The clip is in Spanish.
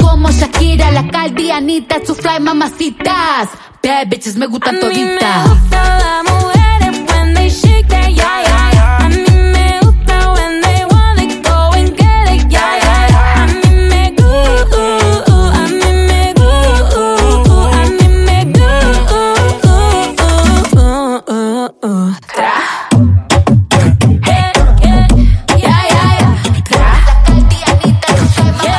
como Shakira, la Caldi, Anita, su fly mamacitas. Bad bitches me gustan toditas.